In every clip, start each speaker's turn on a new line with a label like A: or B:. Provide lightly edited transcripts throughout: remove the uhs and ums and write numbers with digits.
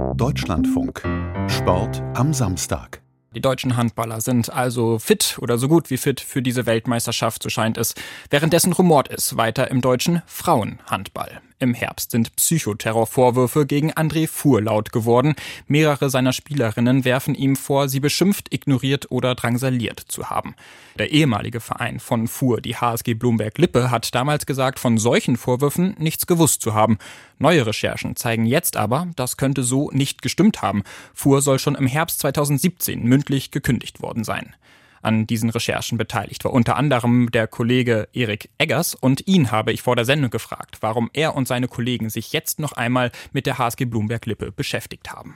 A: Deutschlandfunk. Sport am Samstag.
B: Die deutschen Handballer sind also fit oder so gut wie fit für diese Weltmeisterschaft, so scheint es. Währenddessen rumort es weiter im deutschen Frauenhandball. Im Herbst sind Psychoterrorvorwürfe gegen André Fuhr laut geworden. Mehrere seiner Spielerinnen werfen ihm vor, sie beschimpft, ignoriert oder drangsaliert zu haben. Der ehemalige Verein von Fuhr, die HSG Blumberg-Lippe, hat damals gesagt, von solchen Vorwürfen nichts gewusst zu haben. Neue Recherchen zeigen jetzt aber, das könnte so nicht gestimmt haben. Fuhr soll schon im Herbst 2017 mündlich gekündigt worden sein. An diesen Recherchen beteiligt war unter anderem der Kollege Erik Eggers, und ihn habe ich vor der Sendung gefragt, warum er und seine Kollegen sich jetzt noch einmal mit der HSG Blumberg-Lippe beschäftigt haben.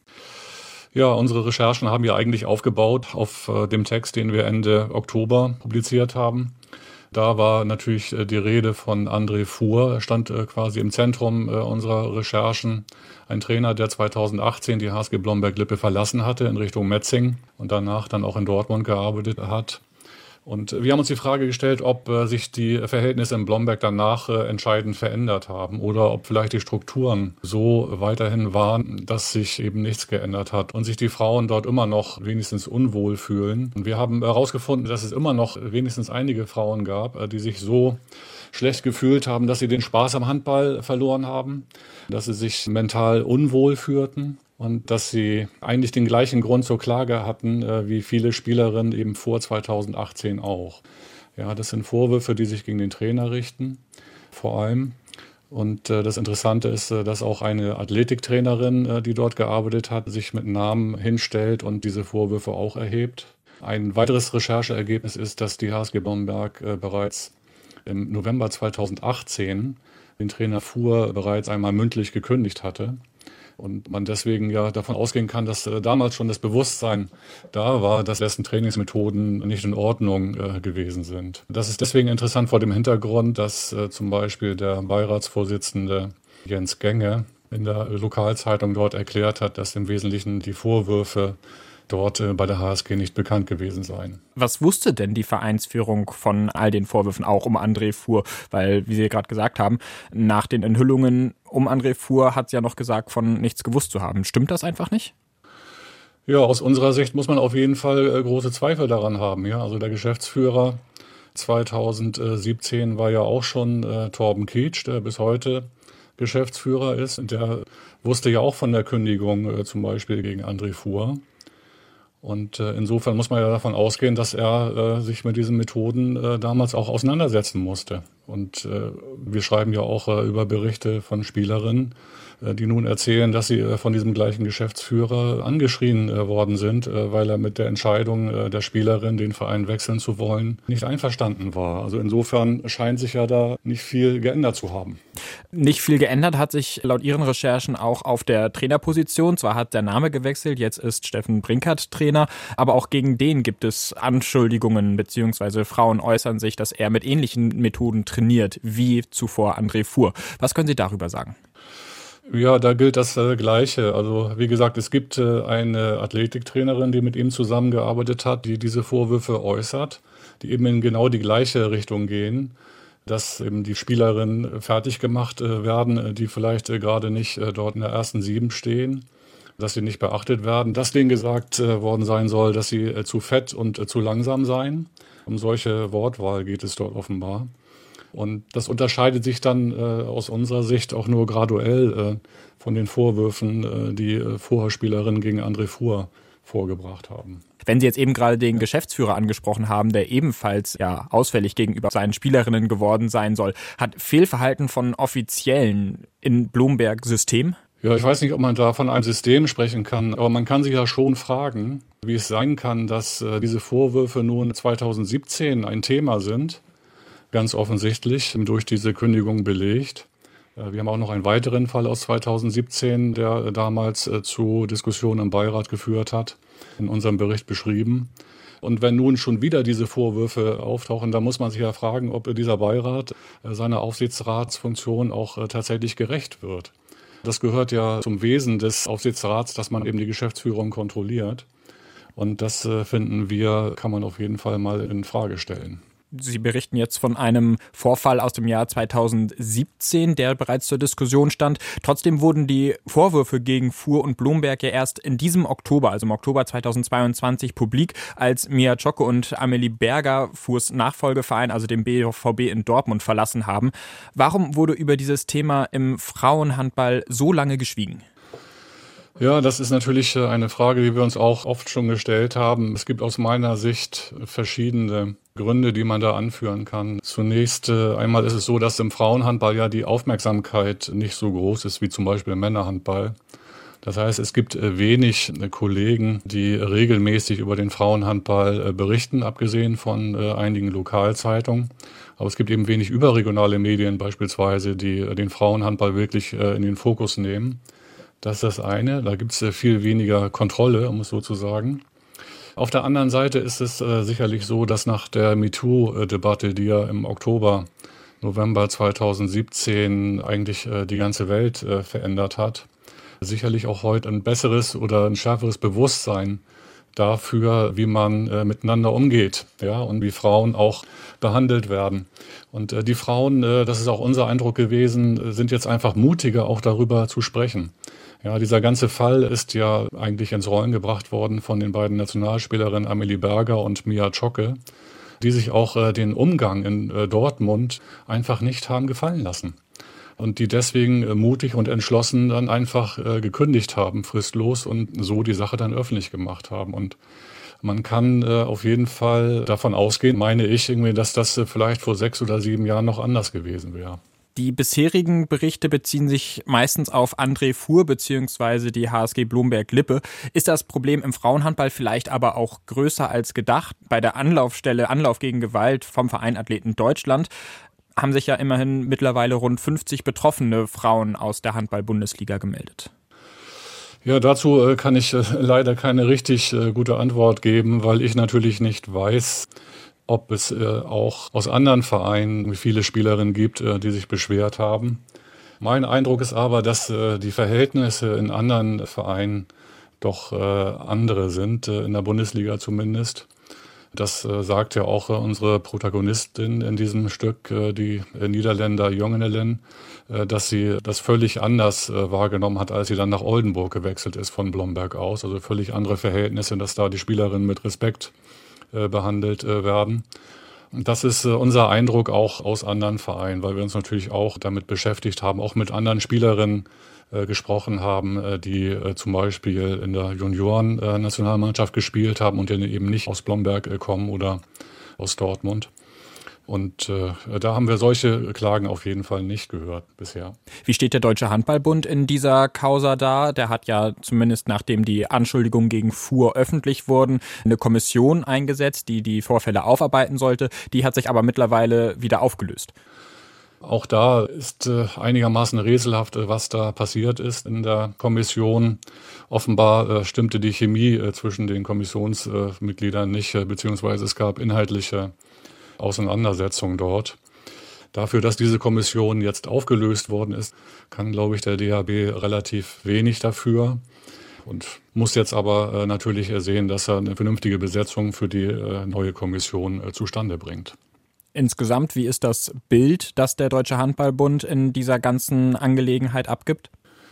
C: Ja, unsere Recherchen haben ja eigentlich aufgebaut auf dem Text, den wir Ende Oktober publiziert haben. Da war natürlich die Rede von André Fuhr. Er stand quasi im Zentrum unserer Recherchen. Ein Trainer, der 2018 die HSG Blumberg-Lippe verlassen hatte in Richtung Metzing und danach dann auch in Dortmund gearbeitet hat. Und wir haben uns die Frage gestellt, ob sich die Verhältnisse in Blomberg danach entscheidend verändert haben oder ob vielleicht die Strukturen so weiterhin waren, dass sich eben nichts geändert hat und sich die Frauen dort immer noch wenigstens unwohl fühlen. Und wir haben herausgefunden, dass es immer noch wenigstens einige Frauen gab, die sich so schlecht gefühlt haben, dass sie den Spaß am Handball verloren haben, dass sie sich mental unwohl fühlten. Und dass sie eigentlich den gleichen Grund zur Klage hatten, wie viele Spielerinnen eben vor 2018 auch. Ja, das sind Vorwürfe, die sich gegen den Trainer richten, vor allem. Und das Interessante ist, dass auch eine Athletiktrainerin, die dort gearbeitet hat, sich mit Namen hinstellt und diese Vorwürfe auch erhebt. Ein weiteres Rechercheergebnis ist, dass die HSG Blomberg bereits im November 2018 den Trainer Fuhr bereits einmal mündlich gekündigt hatte. Und man deswegen ja davon ausgehen kann, dass damals schon das Bewusstsein da war, dass dessen Trainingsmethoden nicht in Ordnung gewesen sind. Das ist deswegen interessant vor dem Hintergrund, dass zum Beispiel der Beiratsvorsitzende Jens Genge in der Lokalzeitung dort erklärt hat, dass im Wesentlichen die Vorwürfe dort bei der HSG nicht bekannt gewesen seien.
B: Was wusste denn die Vereinsführung von all den Vorwürfen auch um André Fuhr? Weil, wie Sie gerade gesagt haben, nach den Enthüllungen um André Fuhr hat es ja noch gesagt, von nichts gewusst zu haben. Stimmt das einfach nicht?
C: Ja, aus unserer Sicht muss man auf jeden Fall große Zweifel daran haben. Ja, also der Geschäftsführer 2017 war ja auch schon Torben Kietsch, der bis heute Geschäftsführer ist. Der wusste ja auch von der Kündigung zum Beispiel gegen André Fuhr. Und insofern muss man ja davon ausgehen, dass er sich mit diesen Methoden damals auch auseinandersetzen musste. Und wir schreiben ja auch über Berichte von Spielerinnen, die nun erzählen, dass sie von diesem gleichen Geschäftsführer angeschrien worden sind, weil er mit der Entscheidung der Spielerin, den Verein wechseln zu wollen, nicht einverstanden war. Also insofern scheint sich ja da nicht viel geändert zu haben.
B: Nicht viel geändert hat sich laut Ihren Recherchen auch auf der Trainerposition. Zwar hat der Name gewechselt, jetzt ist Steffen Brinkert Trainer, aber auch gegen den gibt es Anschuldigungen, beziehungsweise Frauen äußern sich, dass er mit ähnlichen Methoden trainiert wie zuvor André Fuhr. Was können Sie darüber sagen?
C: Ja, da gilt das Gleiche. Also wie gesagt, es gibt eine Athletiktrainerin, die mit ihm zusammengearbeitet hat, die diese Vorwürfe äußert, die eben in genau die gleiche Richtung gehen, dass eben die Spielerinnen fertig gemacht werden, die vielleicht gerade nicht dort in der ersten 7 stehen, dass sie nicht beachtet werden, dass denen gesagt worden sein soll, dass sie zu fett und zu langsam seien. Um solche Wortwahl geht es dort offenbar. Und das unterscheidet sich dann aus unserer Sicht auch nur graduell von den Vorwürfen, die vorher Spielerinnen gegen André Fuhr vorgebracht haben.
B: Wenn Sie jetzt eben gerade den Geschäftsführer angesprochen haben, der ebenfalls ja ausfällig gegenüber seinen Spielerinnen geworden sein soll, hat Fehlverhalten von Offiziellen in Blomberg System?
C: Ja, ich weiß nicht, ob man da von einem System sprechen kann, aber man kann sich ja schon fragen, wie es sein kann, dass diese Vorwürfe nun 2017 ein Thema sind. Ganz offensichtlich durch diese Kündigung belegt. Wir haben auch noch einen weiteren Fall aus 2017, der damals zu Diskussionen im Beirat geführt hat, in unserem Bericht beschrieben. Und wenn nun schon wieder diese Vorwürfe auftauchen, dann muss man sich ja fragen, ob dieser Beirat seiner Aufsichtsratsfunktion auch tatsächlich gerecht wird. Das gehört ja zum Wesen des Aufsichtsrats, dass man eben die Geschäftsführung kontrolliert. Und das finden wir, kann man auf jeden Fall mal in Frage stellen.
B: Sie berichten jetzt von einem Vorfall aus dem Jahr 2017, der bereits zur Diskussion stand. Trotzdem wurden die Vorwürfe gegen Fuhr und Blomberg ja erst in diesem Oktober, also im Oktober 2022, publik, als Mia Zschocke und Amelie Berger Fuhrs Nachfolgeverein, also den BVB in Dortmund, verlassen haben. Warum wurde über dieses Thema im Frauenhandball so lange geschwiegen?
C: Ja, das ist natürlich eine Frage, die wir uns auch oft schon gestellt haben. Es gibt aus meiner Sicht verschiedene Gründe, die man da anführen kann. Zunächst einmal ist es so, dass im Frauenhandball ja die Aufmerksamkeit nicht so groß ist wie zum Beispiel im Männerhandball. Das heißt, es gibt wenig Kollegen, die regelmäßig über den Frauenhandball berichten, abgesehen von einigen Lokalzeitungen. Aber es gibt eben wenig überregionale Medien beispielsweise, die den Frauenhandball wirklich in den Fokus nehmen. Das ist das eine. Da gibt es viel weniger Kontrolle, um es so zu sagen. Auf der anderen Seite ist es sicherlich so, dass nach der MeToo-Debatte, die ja im November 2017 eigentlich die ganze Welt verändert hat, sicherlich auch heute ein besseres oder ein schärferes Bewusstsein dafür, wie man miteinander umgeht, ja, und wie Frauen auch behandelt werden. Und die Frauen, das ist auch unser Eindruck gewesen, sind jetzt einfach mutiger, auch darüber zu sprechen. Ja, dieser ganze Fall ist ja eigentlich ins Rollen gebracht worden von den beiden Nationalspielerinnen Amelie Berger und Mia Zschocke, die sich auch den Umgang in Dortmund einfach nicht haben gefallen lassen. Und die deswegen mutig und entschlossen dann einfach gekündigt haben, fristlos, und so die Sache dann öffentlich gemacht haben. Und man kann auf jeden Fall davon ausgehen, meine ich, irgendwie, dass das vielleicht vor 6 oder 7 Jahren noch anders gewesen wäre.
B: Die bisherigen Berichte beziehen sich meistens auf André Fuhr bzw. die HSG Blomberg-Lippe. Ist das Problem im Frauenhandball vielleicht aber auch größer als gedacht? Bei der Anlaufstelle Anlauf gegen Gewalt vom Verein Athleten Deutschland haben sich ja immerhin mittlerweile rund 50 betroffene Frauen aus der Handball-Bundesliga gemeldet.
C: Ja, dazu kann ich leider keine richtig gute Antwort geben, weil ich natürlich nicht weiß, ob es auch aus anderen Vereinen viele Spielerinnen gibt, die sich beschwert haben. Mein Eindruck ist aber, dass die Verhältnisse in anderen Vereinen doch andere sind, in der Bundesliga zumindest. Das sagt ja auch unsere Protagonistin in diesem Stück, die Niederländer Jongenelen, dass sie das völlig anders wahrgenommen hat, als sie dann nach Oldenburg gewechselt ist von Blomberg aus. Also völlig andere Verhältnisse, dass da die Spielerinnen mit Respekt behandelt werden. Das ist unser Eindruck auch aus anderen Vereinen, weil wir uns natürlich auch damit beschäftigt haben, auch mit anderen Spielerinnen gesprochen haben, die zum Beispiel in der Junioren-Nationalmannschaft gespielt haben und die eben nicht aus Blomberg kommen oder aus Dortmund. Und da haben wir solche Klagen auf jeden Fall nicht gehört bisher.
B: Wie steht der Deutsche Handballbund in dieser Causa da? Der hat ja zumindest nachdem die Anschuldigungen gegen Fuhr öffentlich wurden, eine Kommission eingesetzt, die die Vorfälle aufarbeiten sollte. Die hat sich aber mittlerweile wieder aufgelöst.
C: Auch da ist einigermaßen rätselhaft, was da passiert ist in der Kommission. Offenbar stimmte die Chemie zwischen den Kommissionsmitgliedern nicht, beziehungsweise es gab inhaltliche Auseinandersetzungen dort. Dafür, dass diese Kommission jetzt aufgelöst worden ist, kann, glaube ich, der DHB relativ wenig dafür und muss jetzt aber natürlich sehen, dass er eine vernünftige Besetzung für die neue Kommission zustande bringt.
B: Insgesamt, wie ist das Bild, das der Deutsche Handballbund in dieser ganzen Angelegenheit abgibt?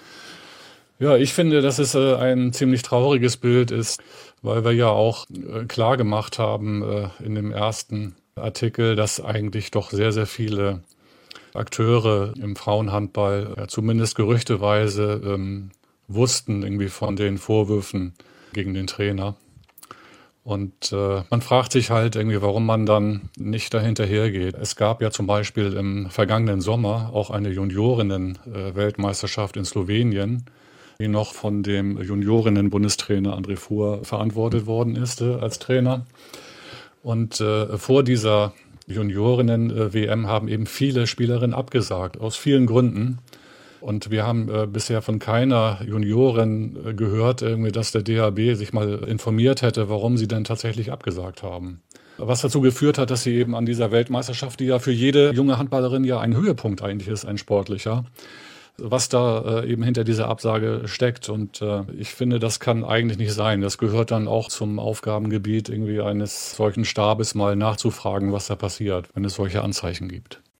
C: Ja, ich finde, dass es ein ziemlich trauriges Bild ist, weil wir ja auch klar gemacht haben in dem ersten Artikel, dass eigentlich doch sehr, sehr viele Akteure im Frauenhandball zumindest gerüchteweise wussten irgendwie von den Vorwürfen gegen den Trainer. Und man fragt sich halt irgendwie, warum man dann nicht dahinterhergeht. Es gab ja zum Beispiel im vergangenen Sommer auch eine Juniorinnen-Weltmeisterschaft in Slowenien, die noch von dem Juniorinnen-Bundestrainer André Fuhr verantwortet worden ist als Trainer. Und vor dieser Juniorinnen-WM haben eben viele Spielerinnen abgesagt, aus vielen Gründen. Und wir haben bisher von keiner Juniorin gehört, irgendwie, dass der DHB sich mal informiert hätte, warum sie denn tatsächlich abgesagt haben. Was dazu geführt hat, dass sie eben an dieser Weltmeisterschaft, die ja für jede junge Handballerin ja ein Höhepunkt eigentlich ist, ein sportlicher, was da eben hinter dieser Absage steckt. Und ich finde, das kann eigentlich nicht sein. Das gehört dann auch zum Aufgabengebiet irgendwie eines solchen Stabes, mal nachzufragen, was da passiert, wenn es solche Anzeichen gibt.